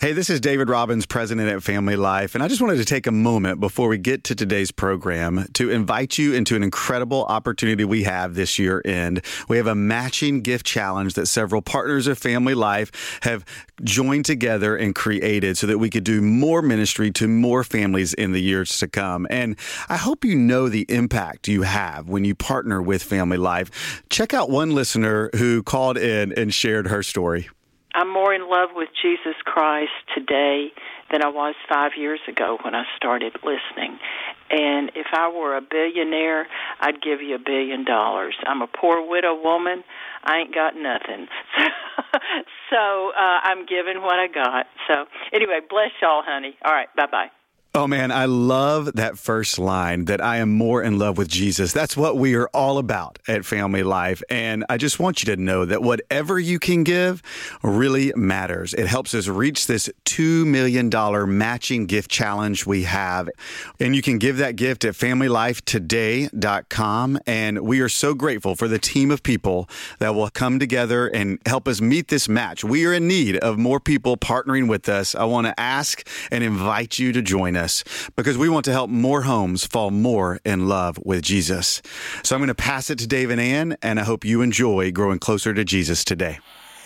Hey, this is David Robbins, president at Family Life, and I just wanted to take a moment before we get to today's program to invite you into an incredible opportunity we have this year end. We have a matching gift challenge that several partners of Family Life have joined together and created so that we could do more ministry to more families in the years to come. And I hope you know the impact you have when you partner with Family Life. Check out one listener who called in and shared her story. I'm more in love with Jesus Christ today than I was 5 years ago when I started listening. And if I were a billionaire, I'd give you $1 billion. I'm a poor widow woman. I ain't got nothing. So I'm giving what I got. So anyway, bless y'all, honey. All right, bye-bye. Oh, man, I love that first line, that I am more in love with Jesus. That's what we are all about at Family Life. And I just want you to know that whatever you can give really matters. It helps us reach this $2 million matching gift challenge we have. And you can give that gift at FamilyLifeToday.com. And we are so grateful for the team of people that will come together and help us meet this match. We are in need of more people partnering with us. I want to ask and invite you to join us, because we want to help more homes fall more in love with Jesus. So I'm going to pass it to Dave and Ann, and I hope you enjoy growing closer to Jesus today.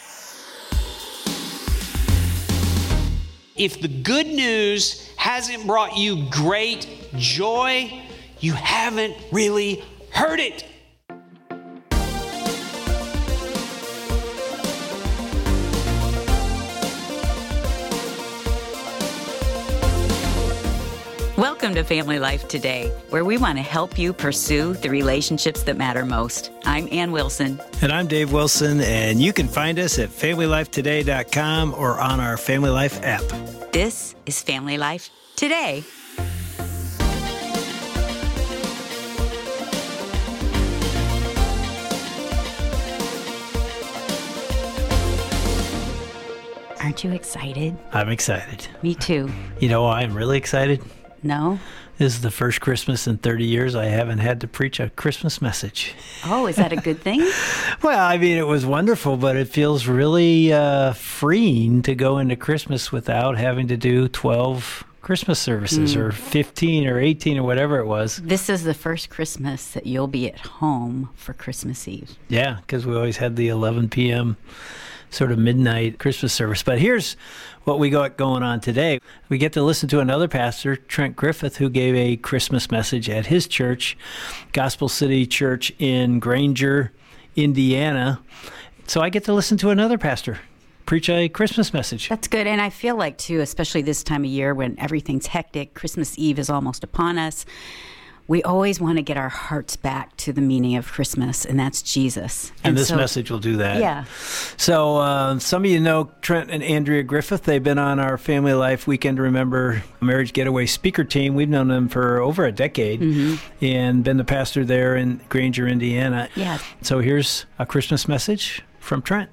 If the good news hasn't brought you great joy, you haven't really heard it. Welcome to Family Life Today, where we want to help you pursue the relationships that matter most. I'm Ann Wilson. And I'm Dave Wilson, and you can find us at FamilyLifeToday.com or on our Family Life app. This is Family Life Today. Aren't you excited? I'm excited. Me too. You know why I'm really excited? No? This is the first Christmas in 30 years I haven't had to preach a Christmas message. Oh, is that a good thing? Well, I mean, it was wonderful, but it feels really freeing to go into Christmas without having to do 12 Christmas services or 15 or 18 or whatever it was. This is the first Christmas that you'll be at home for Christmas Eve. Yeah, because we always had the 11 p.m. sort of midnight Christmas service. But here's what we got going on today. We get to listen to another pastor, Trent Griffith, who gave a Christmas message at his church, Gospel City Church in Granger, Indiana. So I get to listen to another pastor preach a Christmas message. That's good. And I feel like, too, especially this time of year when everything's hectic, Christmas Eve is almost upon us, we always want to get our hearts back to the meaning of Christmas, and that's Jesus. And this message will do that. Yeah. So some of you know Trent and Andrea Griffith. They've been on our Family Life Weekend to Remember Marriage Getaway speaker team. We've known them for over a decade and been the pastor there in Granger, Indiana. Yeah. So here's a Christmas message from Trent.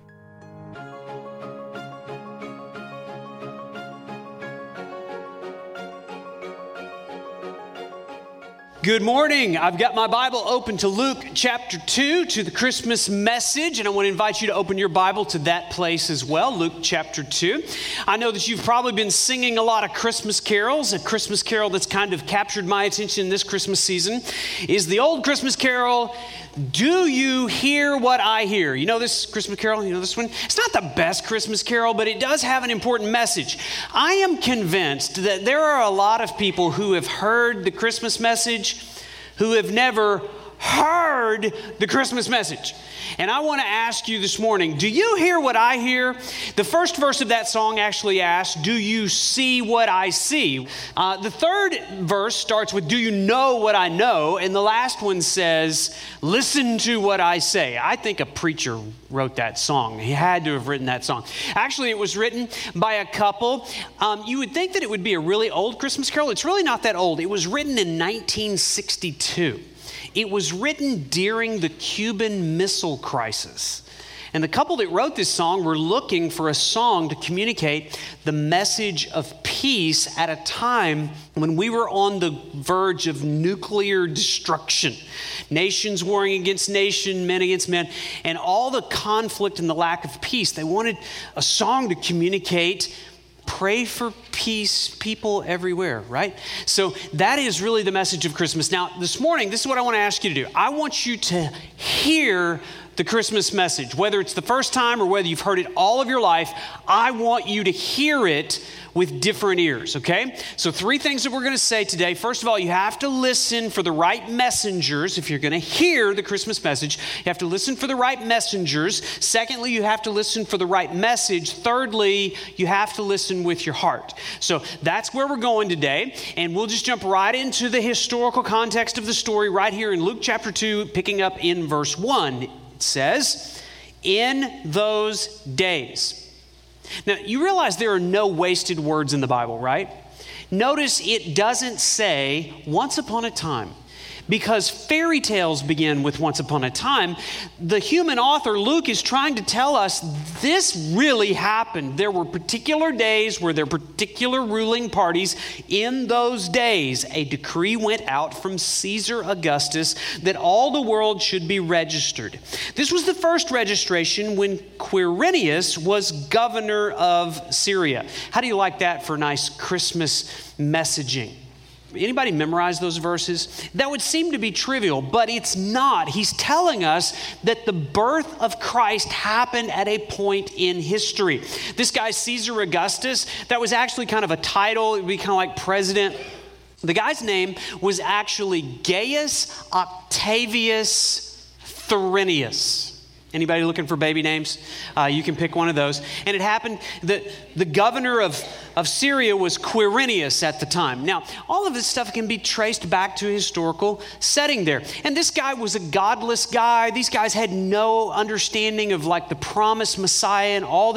Good morning. I've got my Bible open to Luke chapter 2, to the Christmas message, and I want to invite you to open your Bible to that place as well, Luke chapter 2. I know that you've probably been singing a lot of Christmas carols. A Christmas carol that's kind of captured my attention this Christmas season is the old Christmas carol, "Do You Hear What I Hear?" You know this Christmas carol? You know this one? It's not the best Christmas carol, but it does have an important message. I am convinced that there are a lot of people who have heard the Christmas message who have never heard the Christmas message. And I want to ask you this morning, do you hear what I hear? The first verse of that song actually asks, do you see what I see? The third verse starts with, do you know what I know? And the last one says, listen to what I say. I think a preacher wrote that song. He had to have written that song. Actually, it was written by a couple. You would think that it would be a really old Christmas carol. It's really not that old. It was written in 1962. It was written during the Cuban Missile Crisis. And the couple that wrote this song were looking for a song to communicate the message of peace at a time when we were on the verge of nuclear destruction. Nations warring against nation, men against men, and all the conflict and the lack of peace. They wanted a song to communicate pray for peace, people everywhere, right? So that is really the message of Christmas. Now, this morning, this is what I want to ask you to do. I want you to hear the Christmas message, whether it's the first time or whether you've heard it all of your life. I want you to hear it with different ears, okay? So 3 things that we're going to say today. First of all, you have to listen for the right messengers. If you're going to hear the Christmas message, you have to listen for the right messengers. Secondly, you have to listen for the right message. Thirdly, you have to listen with your heart. So that's where we're going today, and we'll just jump right into the historical context of the story right here in Luke chapter 2, picking up in verse 1. It says, "In those days." Now, you realize there are no wasted words in the Bible, right? Notice it doesn't say once upon a time, because fairy tales begin with once upon a time. The human author, Luke, is trying to tell us this really happened. There were particular days where there were particular ruling parties. In those days, a decree went out from Caesar Augustus that all the world should be registered. This was the first registration when Quirinius was governor of Syria. How do you like that for nice Christmas messaging? Anybody memorize those verses? That would seem to be trivial, but it's not. He's telling us that the birth of Christ happened at a point in history. This guy, Caesar Augustus, that was actually kind of a title. It would be kind of like president. The guy's name was actually Gaius Octavius Quirinius. Anybody looking for baby names? You can pick one of those. And it happened that the governor of Syria was Quirinius at the time. Now, all of this stuff can be traced back to a historical setting there. And this guy was a godless guy. These guys had no understanding of like the promised Messiah and all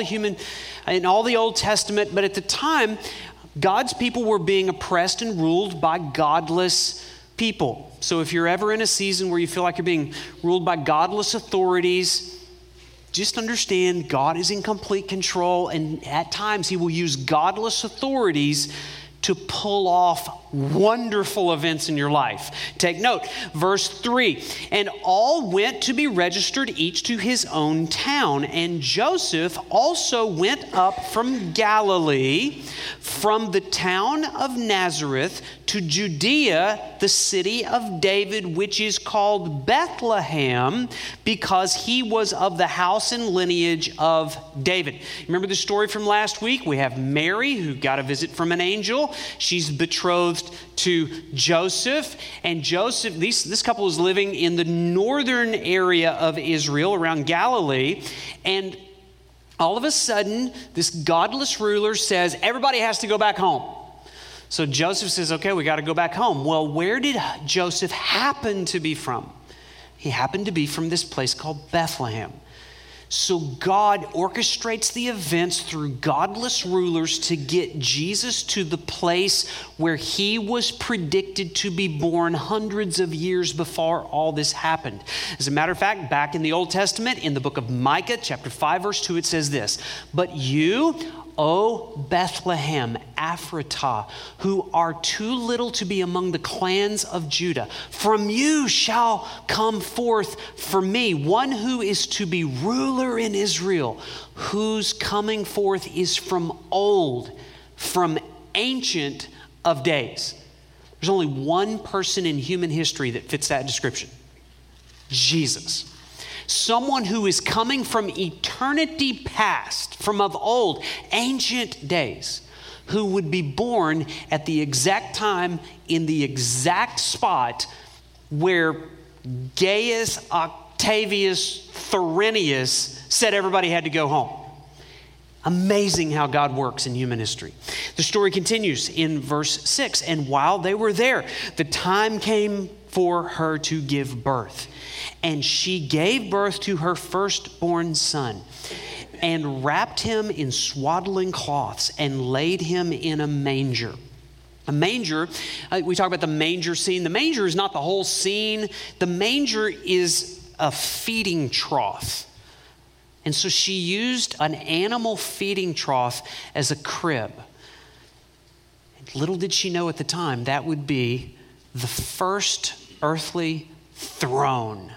the Old Testament. But at the time, God's people were being oppressed and ruled by godless people. So if you're ever in a season where you feel like you're being ruled by godless authorities, just understand God is in complete control, and at times he will use godless authorities to pull off wonderful events in your life. Take note, verse 3, "And all went to be registered, each to his own town. And Joseph also went up from Galilee, from the town of Nazareth, to Judea, the city of David, which is called Bethlehem, because he was of the house and lineage of David." Remember the story from last week? We have Mary, who got a visit from an angel. She's betrothed to Joseph, and Joseph, this couple is living in the northern area of Israel around Galilee, and all of a sudden, this godless ruler says, everybody has to go back home. So Joseph says, okay, we got to go back home. Well, where did Joseph happen to be from? He happened to be from this place called Bethlehem. So God orchestrates the events through godless rulers to get Jesus to the place where he was predicted to be born hundreds of years before all this happened. As a matter of fact, back in the Old Testament, in the book of Micah, chapter 5, verse 2, it says this, "But you, O Bethlehem, Ephratah, who are too little to be among the clans of Judah, from you shall come forth for me one who is to be ruler in Israel, whose coming forth is from old, from ancient of days." There's only one person in human history that fits that description: Jesus. Someone who is coming from eternity past, from of old, ancient days, who would be born at the exact time in the exact spot where Gaius Octavius Quirinius said everybody had to go home. Amazing how God works in human history. The story continues in verse 6. "And while they were there, the time came for her to give birth. And she gave birth to her firstborn son, and wrapped him in swaddling cloths, and laid him in a manger." A manger, we talk about the manger scene. The manger is not the whole scene. The manger is a feeding trough. And so she used an animal feeding trough as a crib. Little did she know at the time that would be the first earthly throne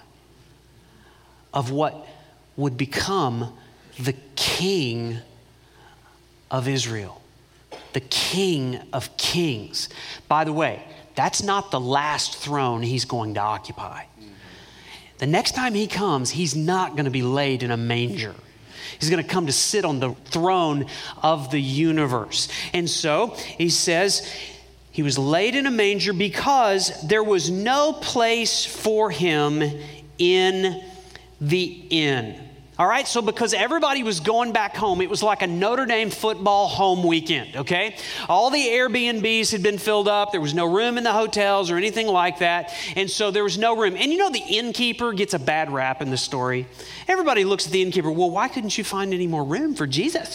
of what would become the king of Israel. the King of Kings. By the way, that's not the last throne he's going to occupy. The next time he comes, he's not going to be laid in a manger. He's going to come to sit on the throne of the universe. And so he says he was laid in a manger because there was no place for him in the inn. All right, so because everybody was going back home, it was like a Notre Dame football home weekend, okay? All the Airbnbs had been filled up. There was no room in the hotels or anything like that. And so there was no room. And you know the innkeeper gets a bad rap in the story. Everybody looks at the innkeeper, well, why couldn't you find any more room for Jesus?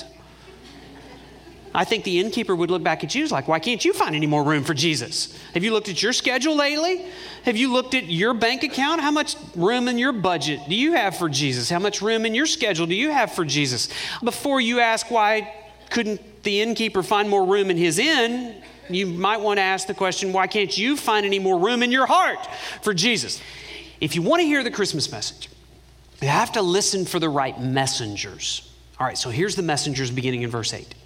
I think the innkeeper would look back at you like, why can't you find any more room for Jesus? Have you looked at your schedule lately? Have you looked at your bank account? How much room in your budget do you have for Jesus? How much room in your schedule do you have for Jesus? Before you ask why couldn't the innkeeper find more room in his inn, you might want to ask the question, why can't you find any more room in your heart for Jesus? If you want to hear the Christmas message, you have to listen for the right messengers. All right, so here's the messengers beginning in verse 8.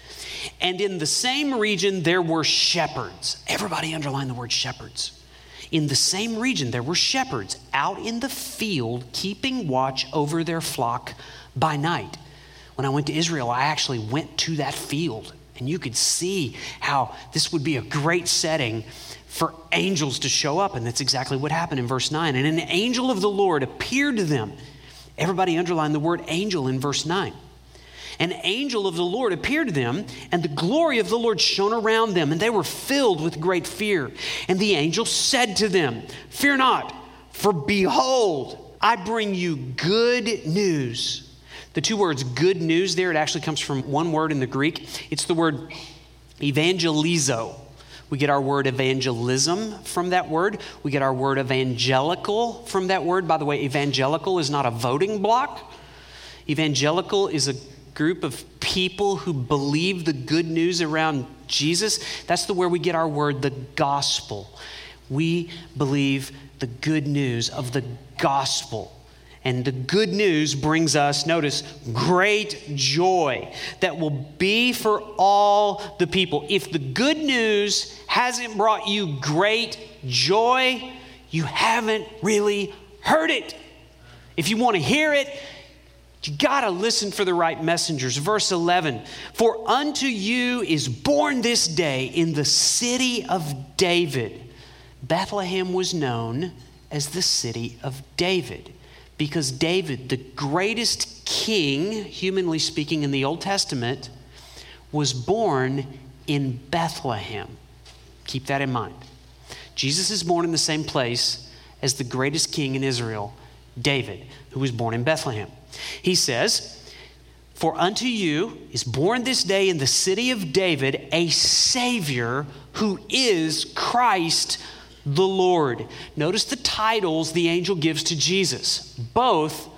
And in the same region, there were shepherds. Everybody underline the word shepherds. In the same region, there were shepherds out in the field, keeping watch over their flock by night. When I went to Israel, I actually went to that field, and you could see how this would be a great setting for angels to show up. And that's exactly what happened in verse 9. And an angel of the Lord appeared to them. Everybody underline the word angel in verse 9. An angel of the Lord appeared to them, and the glory of the Lord shone around them, and they were filled with great fear. And the angel said to them, fear not, for behold, I bring you good news. The two words good news there, it actually comes from one word in the Greek. It's the word evangelizo. We get our word evangelism from that word. We get our word evangelical from that word. By the way, evangelical is not a voting block. Evangelical is a group of people who believe the good news around Jesus. That's where we get our word, the gospel. We believe the good news of the gospel. And the good news brings us, notice, great joy that will be for all the people. If the good news hasn't brought you great joy, you haven't really heard it. If you want to hear it, you got to listen for the right messengers. Verse 11, for unto you is born this day in the city of David. Bethlehem was known as the city of David because David, the greatest king, humanly speaking, in the Old Testament, was born in Bethlehem. Keep that in mind. Jesus is born in the same place as the greatest king in Israel, David, who was born in Bethlehem. He says, for unto you is born this day in the city of David a Savior who is Christ the Lord. Notice the titles the angel gives to Jesus, both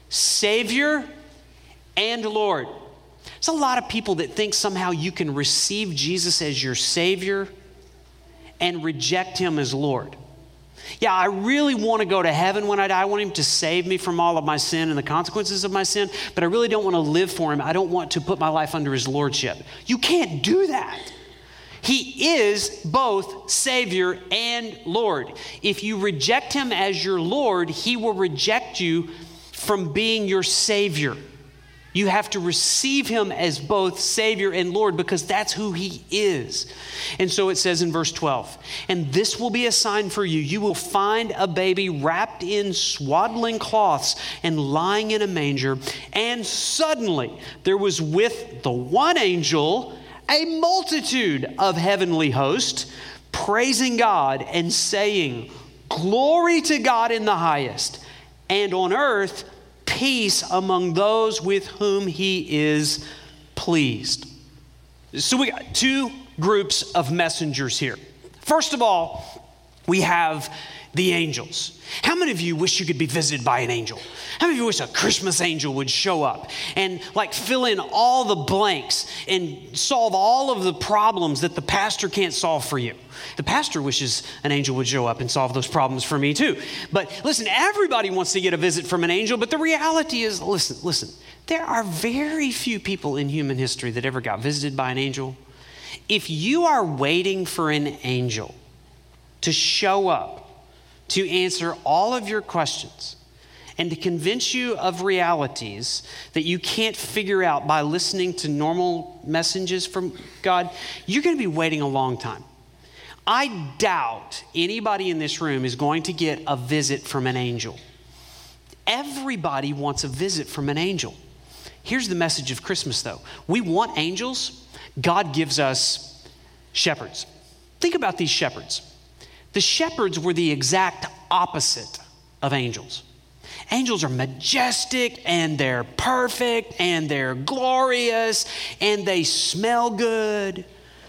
Savior and Lord. There's a lot of people that think somehow you can receive Jesus as your Savior and reject him as Lord. Yeah, I really want to go to heaven when I die. I want him to save me from all of my sin and the consequences of my sin, but I really don't want to live for him. I don't want to put my life under his lordship. You can't do that. He is both Savior and Lord. If you reject him as your Lord, he will reject you from being your Savior. You have to receive him as both Savior and Lord because that's who he is. And so it says in verse 12, and this will be a sign for you. You will find a baby wrapped in swaddling cloths and lying in a manger. And suddenly there was with the one angel a multitude of heavenly hosts praising God and saying, glory to God in the highest, and on earth peace among those with whom he is pleased. So we got two groups of messengers here. First of all, we have the angels. How many of you wish you could be visited by an angel? How many of you wish a Christmas angel would show up and like fill in all the blanks and solve all of the problems that the pastor can't solve for you? The pastor wishes an angel would show up and solve those problems for me too. But listen, everybody wants to get a visit from an angel, but the reality is, listen, there are very few people in human history that ever got visited by an angel. If you are waiting for an angel to show up to answer all of your questions and to convince you of realities that you can't figure out by listening to normal messages from God, you're going to be waiting a long time. I doubt anybody in this room is going to get a visit from an angel. Everybody wants a visit from an angel. Here's the message of Christmas, though. We want angels. God gives us shepherds. Think about these shepherds. The shepherds were the exact opposite of angels. Angels are majestic, and they're perfect, and they're glorious, and they smell good.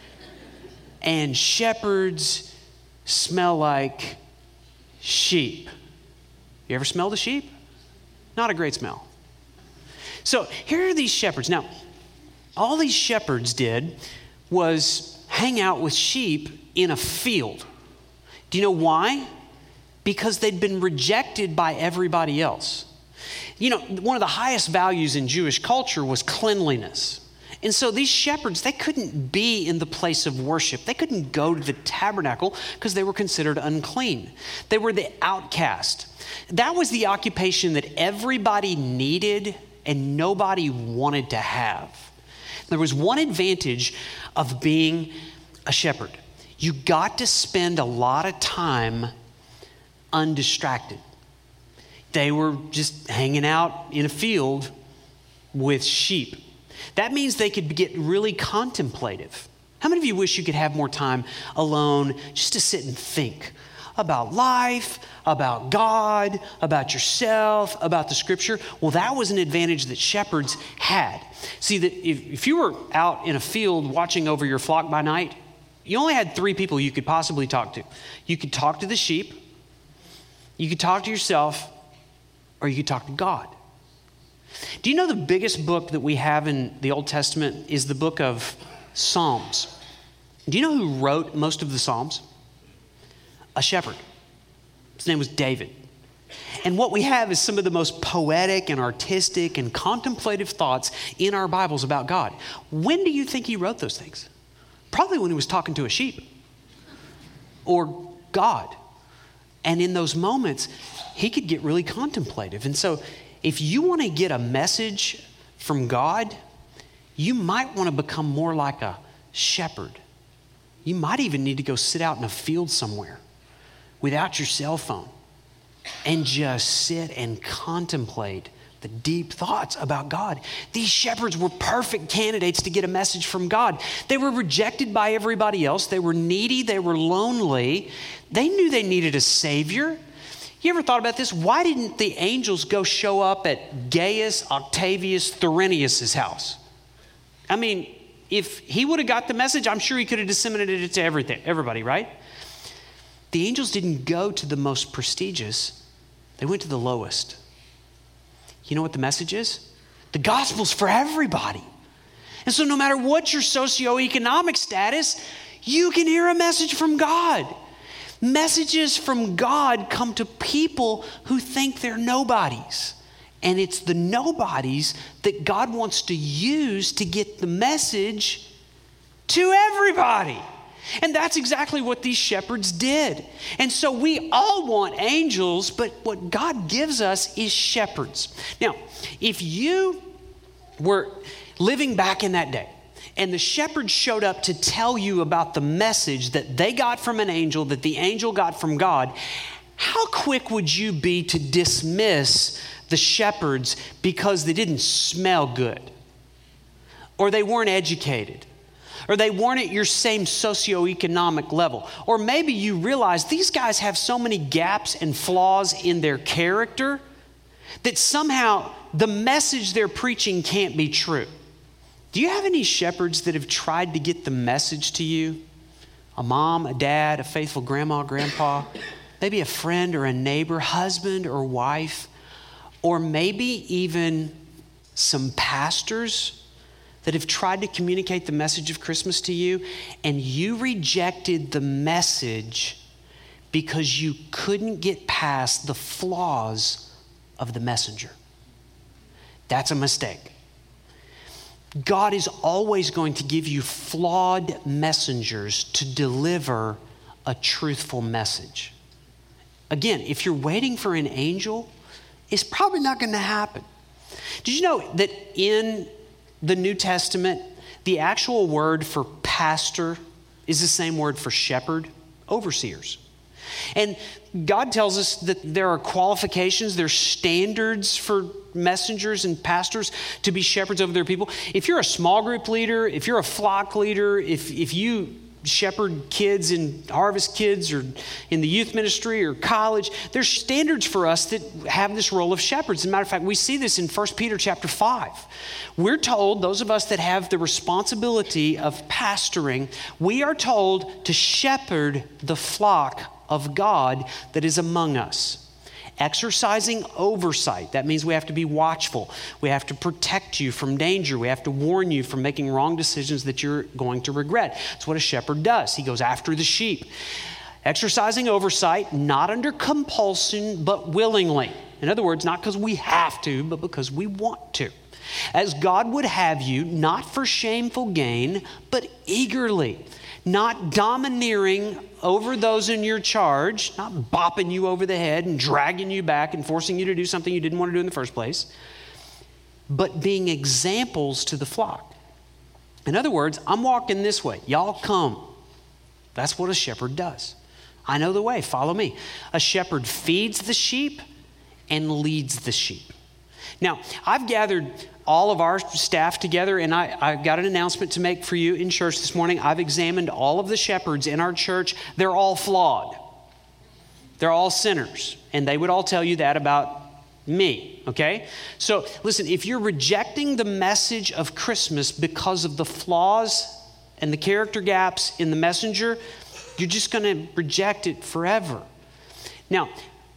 And shepherds smell like sheep. You ever smelled a sheep? Not a great smell. So here are these shepherds. Now, all these shepherds did was hang out with sheep in a field. Do you know why? Because they'd been rejected by everybody else. You know, one of the highest values in Jewish culture was cleanliness. And so these shepherds, they couldn't be in the place of worship. They couldn't go to the tabernacle because they were considered unclean. They were the outcast. That was the occupation that everybody needed and nobody wanted to have. There was one advantage of being a shepherd. You got to spend a lot of time undistracted. They were just hanging out in a field with sheep. That means they could get really contemplative. How many of you wish you could have more time alone just to sit and think about life, about God, about yourself, about the scripture? Well, that was an advantage that shepherds had. See, that if you were out in a field watching over your flock by night, you only had 3 people you could possibly talk to. You could talk to the sheep, you could talk to yourself, or you could talk to God. Do you know the biggest book that we have in the Old Testament is the book of Psalms? Do you know who wrote most of the Psalms? A shepherd. His name was David. And what we have is some of the most poetic and artistic and contemplative thoughts in our Bibles about God. When do you think he wrote those things? Probably when he was talking to a sheep or God. And in those moments, he could get really contemplative. And so if you want to get a message from God, you might want to become more like a shepherd. You might even need to go sit out in a field somewhere without your cell phone and just sit and contemplate the deep thoughts about God. These shepherds were perfect candidates to get a message from God. They were rejected by everybody else. They were needy. They were lonely. They knew they needed a savior. You ever thought about this? Why didn't the angels go show up at Gaius Octavius Quirinius' house? I mean, if he would have got the message, I'm sure he could have disseminated it to everybody, right? The angels didn't go to the most prestigious. They went to the lowest. You know what the message is? The gospel's for everybody. And so no matter what your socioeconomic status, you can hear a message from God. Messages from God come to people who think they're nobodies. And it's the nobodies that God wants to use to get the message to everybody. And that's exactly what these shepherds did. And so we all want angels, but what God gives us is shepherds. Now, if you were living back in that day, and the shepherds showed up to tell you about the message that they got from an angel, that the angel got from God, how quick would you be to dismiss the shepherds because they didn't smell good, or they weren't educated, or they weren't at your same socioeconomic level? Or maybe you realize these guys have so many gaps and flaws in their character that somehow the message they're preaching can't be true. Do you have any shepherds that have tried to get the message to you? A mom, a dad, a faithful grandma, grandpa, maybe a friend or a neighbor, husband or wife, or maybe even some pastors that have tried to communicate the message of Christmas to you, and you rejected the message because you couldn't get past the flaws of the messenger. That's a mistake. God is always going to give you flawed messengers to deliver a truthful message. Again, if you're waiting for an angel, it's probably not going to happen. Did you know that in the New Testament, the actual word for pastor is the same word for shepherd, overseers? And God tells us that there are qualifications, there's standards for messengers and pastors to be shepherds over their people. If you're a small group leader, if you're a flock leader, if you shepherd kids in Harvest Kids or in the youth ministry or college, there's standards for us that have this role of shepherds. As a matter of fact, we see this in 1 Peter chapter 5. We're told, those of us that have the responsibility of pastoring, we are told to shepherd the flock of God that is among us. Exercising oversight. That means we have to be watchful. We have to protect you from danger. We have to warn you from making wrong decisions that you're going to regret. That's what a shepherd does. He goes after the sheep. Exercising oversight, not under compulsion, but willingly. In other words, not because we have to, but because we want to. As God would have you, not for shameful gain, but eagerly. Not domineering over those in your charge, not bopping you over the head and dragging you back and forcing you to do something you didn't want to do in the first place, but being examples to the flock. In other words, I'm walking this way. Y'all come. That's what a shepherd does. I know the way. Follow me. A shepherd feeds the sheep and leads the sheep. Now, I've gathered all of our staff together, and I've got an announcement to make for you in church this morning. I've examined all of the shepherds in our church. They're all flawed. They're all sinners, and they would all tell you that about me, okay? So listen, if you're rejecting the message of Christmas because of the flaws and the character gaps in the messenger, you're just going to reject it forever. Now,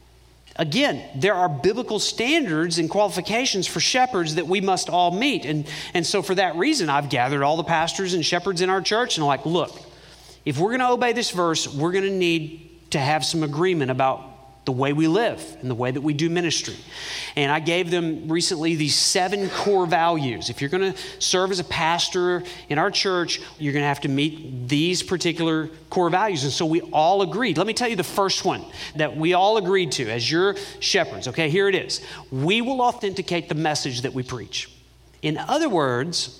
again, there are biblical standards and qualifications for shepherds that we must all meet. And so for that reason, I've gathered all the pastors and shepherds in our church and I'm like, look, if we're going to obey this verse, we're going to need to have some agreement about the way we live and the way that we do ministry. And I gave them recently these 7 core values. If you're going to serve as a pastor in our church, you're going to have to meet these particular core values. And so we all agreed. Let me tell you the first one that we all agreed to as your shepherds. Okay, here it is. We will authenticate the message that we preach. In other words,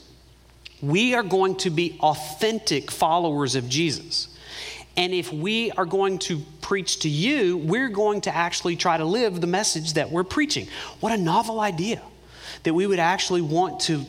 we are going to be authentic followers of Jesus. And if we are going to preach to you, we're going to actually try to live the message that we're preaching. What a novel idea that we would actually want to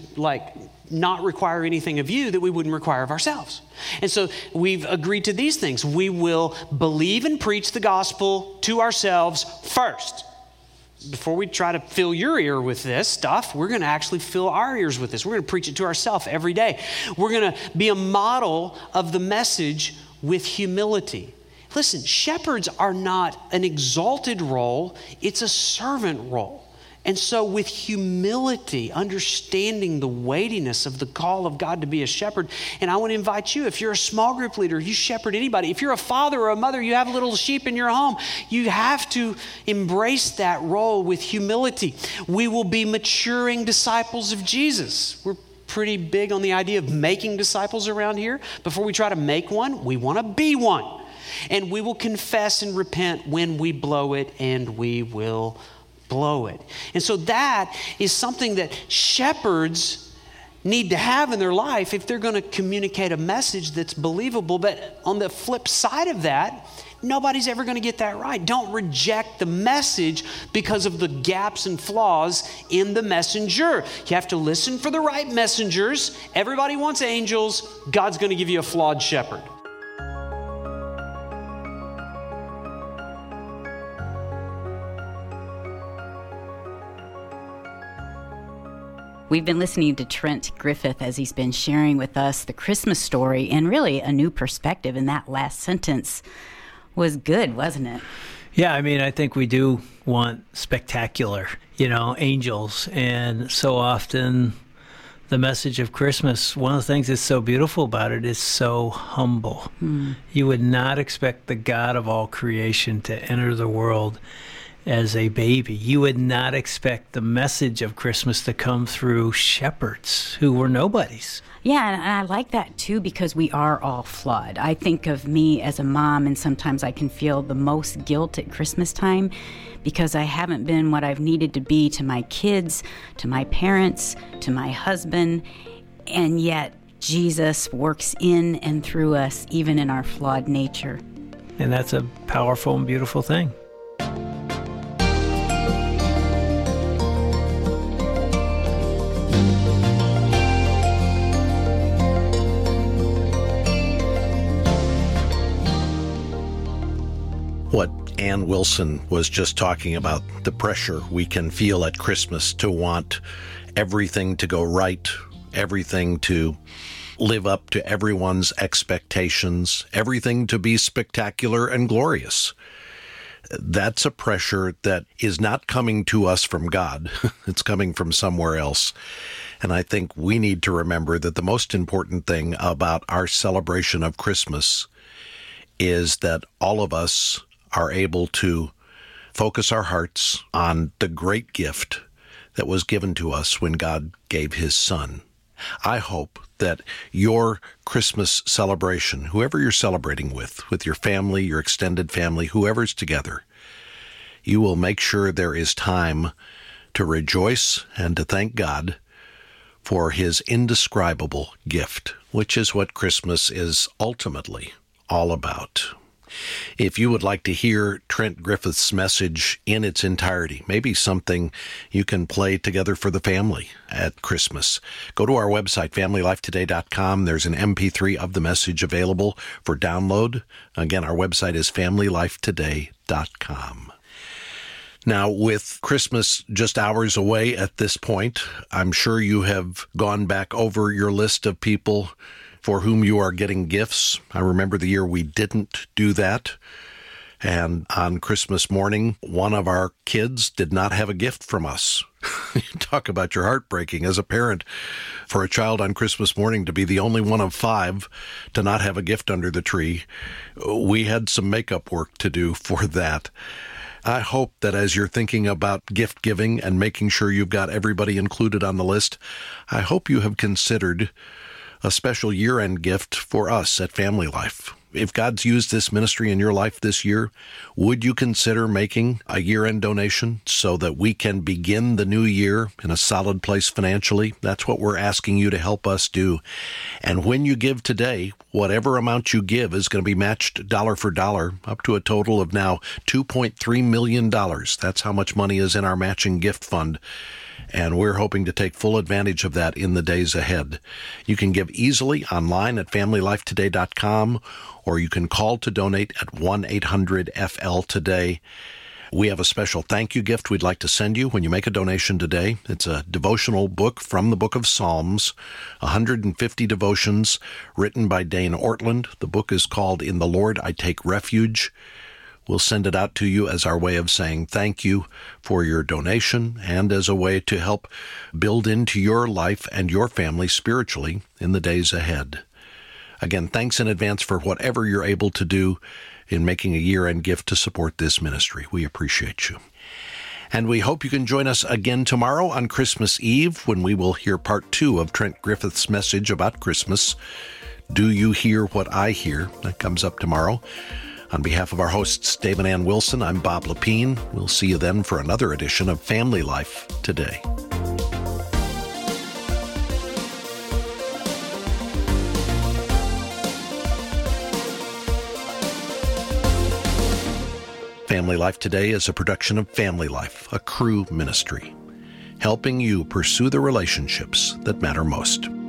not require anything of you that we wouldn't require of ourselves. And so we've agreed to these things. We will believe and preach the gospel to ourselves first. Before we try to fill your ear with this stuff, we're going to actually fill our ears with this. We're going to preach it to ourselves every day. We're going to be a model of the message with humility. Listen, shepherds are not an exalted role, it's a servant role. And so with humility, understanding the weightiness of the call of God to be a shepherd, and I want to invite you, if you're a small group leader, you shepherd anybody, if you're a father or a mother, you have little sheep in your home, you have to embrace that role with humility. We will be maturing disciples of Jesus. We're pretty big on the idea of making disciples around here. Before we try to make one, we want to be one. And we will confess and repent when we blow it, and we will blow it. And so that is something that shepherds need to have in their life if they're going to communicate a message that's believable. But on the flip side of that, nobody's ever going to get that right. Don't reject the message because of the gaps and flaws in the messenger. You have to listen for the right messengers. Everybody wants angels. God's going to give you a flawed shepherd. We've been listening to Trent Griffith as he's been sharing with us the Christmas story and really a new perspective. And that last sentence was good, wasn't it? Yeah, I mean, I think we do want spectacular, angels. And so often the message of Christmas, one of the things that's so beautiful about it is so humble. You would not expect the God of all creation to enter the world as a baby. You would not expect the message of Christmas to come through shepherds who were nobodies. Yeah, and I like that too because we are all flawed. I think of me as a mom, and sometimes I can feel the most guilt at Christmas time because I haven't been what I've needed to be to my kids, to my parents, to my husband, and yet Jesus works in and through us, even in our flawed nature. And that's a powerful and beautiful thing. What Ann Wilson was just talking about, the pressure we can feel at Christmas to want everything to go right, everything to live up to everyone's expectations, everything to be spectacular and glorious. That's a pressure that is not coming to us from God. It's coming from somewhere else. And I think we need to remember that the most important thing about our celebration of Christmas is that all of us are able to focus our hearts on the great gift that was given to us when God gave his Son. I hope that your Christmas celebration, whoever you're celebrating with your family, your extended family, whoever's together, you will make sure there is time to rejoice and to thank God for his indescribable gift, which is what Christmas is ultimately all about. If you would like to hear Trent Griffith's message in its entirety, maybe something you can play together for the family at Christmas, go to our website, FamilyLifeToday.com. There's an MP3 of the message available for download. Again, our website is FamilyLifeToday.com. Now, with Christmas just hours away at this point, I'm sure you have gone back over your list of people for whom you are getting gifts. I remember the year we didn't do that. And on Christmas morning, one of our kids did not have a gift from us. Talk about your heartbreaking as a parent for a child on Christmas morning to be the only one of 5 to not have a gift under the tree. We had some makeup work to do for that. I hope that as you're thinking about gift giving and making sure you've got everybody included on the list, I hope you have considered a special year-end gift for us at Family Life. If God's used this ministry in your life this year, would you consider making a year-end donation so that we can begin the new year in a solid place financially? That's what we're asking you to help us do. And when you give today, whatever amount you give is going to be matched dollar for dollar up to a total of now $2.3 million. That's how much money is in our matching gift fund. And we're hoping to take full advantage of that in the days ahead. You can give easily online at FamilyLifeToday.com, or you can call to donate at 1-800-FL-TODAY. We have a special thank you gift we'd like to send you when you make a donation today. It's a devotional book from the book of Psalms, 150 devotions written by Dane Ortland. The book is called In the Lord I Take Refuge. We'll send it out to you as our way of saying thank you for your donation and as a way to help build into your life and your family spiritually in the days ahead. Again, thanks in advance for whatever you're able to do in making a year-end gift to support this ministry. We appreciate you. And we hope you can join us again tomorrow on Christmas Eve when we will hear part 2 of Trent Griffith's message about Christmas. Do you hear what I hear? That comes up tomorrow. On behalf of our hosts, Dave and Ann Wilson, I'm Bob Lepine. We'll see you then for another edition of Family Life Today. Family Life Today is a production of Family Life, a Cru ministry, helping you pursue the relationships that matter most.